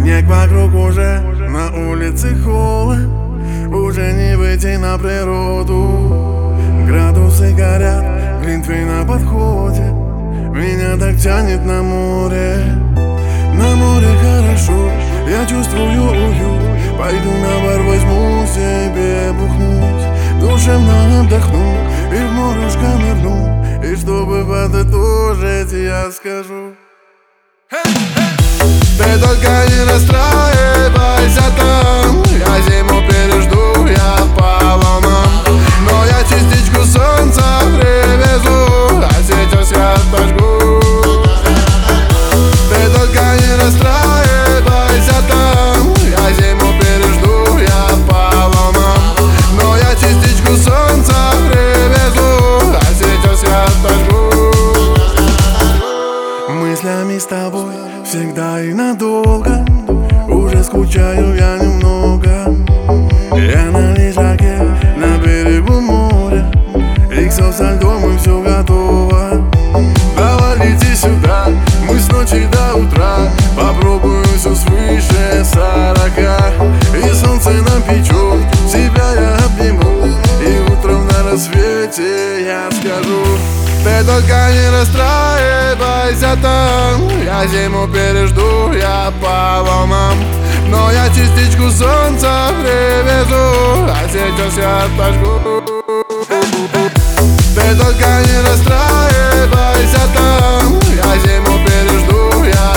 Снег вокруг уже, на улице холод, уже не выйти на природу. Градусы горят, глинтвейн на подходе, меня так тянет на море. На море хорошо, я чувствую уют. Пойду на бар, возьму себе бухнуть, душевно отдохну и в морюшко нырну. И чтобы подытожить, я скажу: ты только не расстраивайся там, я зиму пережду, я по волнам. Но я частичку солнца привезу, а сейчас я подожгу. Ты только не расстраивайся там, я зиму пережду, я по волнам. Но я частичку солнца привезу, а сейчас я подожгу. Мыслями с тобой всегда и надолго, уже скучаю я немного. Я на лежаке, на берегу моря, иксов со льдом и все готово. Навалите сюда, мы с ночи до утра попробуем все свыше 40. И солнце нам печет, себя я обниму, и утром на рассвете я скажу: ты только не расстраивайся там, я зиму пережду, я по волнам. Но я частичку солнца привезу, а сейчас я подожгу. Ты только не расстраивайся там, я зиму пережду, я